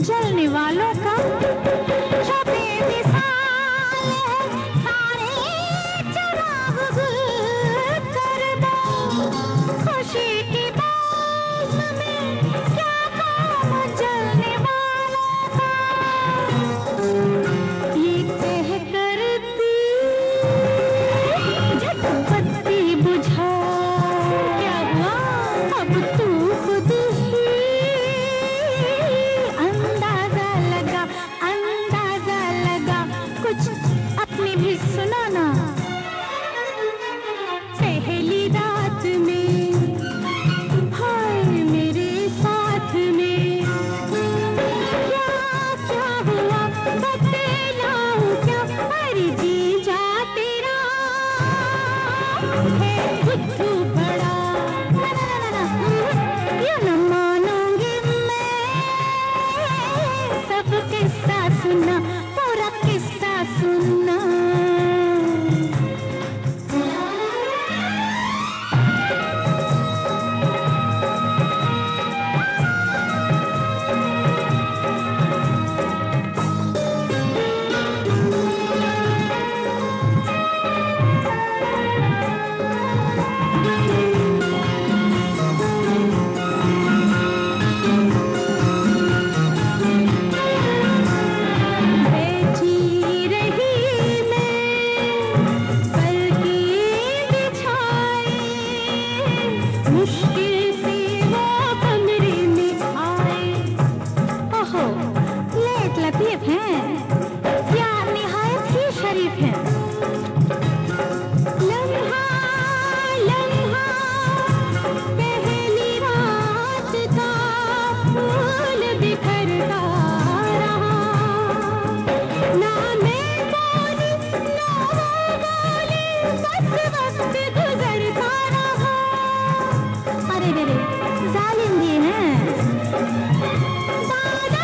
जलने वालों का जो बेमिसाल है, सारे चिराग गुल कर दो। खुशी की बाज़ में क्या काम जलने वालों का, ये कह करती झटपटी बुझा। क्या हुआ? अब तू खुद ही अंदाजा लगा कुछ अपनी भी सुनाना। पहली रात में हाय मेरे साथ में क्या क्या हुआ बतलाऊं क्या? अरे जीजा तेरा है बुद्धू बड़ा। ना ना ना ना ये न मानूंगी मैं, सब किस्सा सुना, पूरा किस्सा सुना। बैठी रही मैं पलकी बिछाए, मुश्किल से वो कमरे में आए। ओहो, लेट लतीफ हैं या निहायत ही शरीफ हैं। लम्हा लम्हा पहली रात का फूल बिखरता रहा। ना मैं बोली ना वो बोली, बस वक्त गुजरता रहा। अरे रे रे, जालिम ये हैं।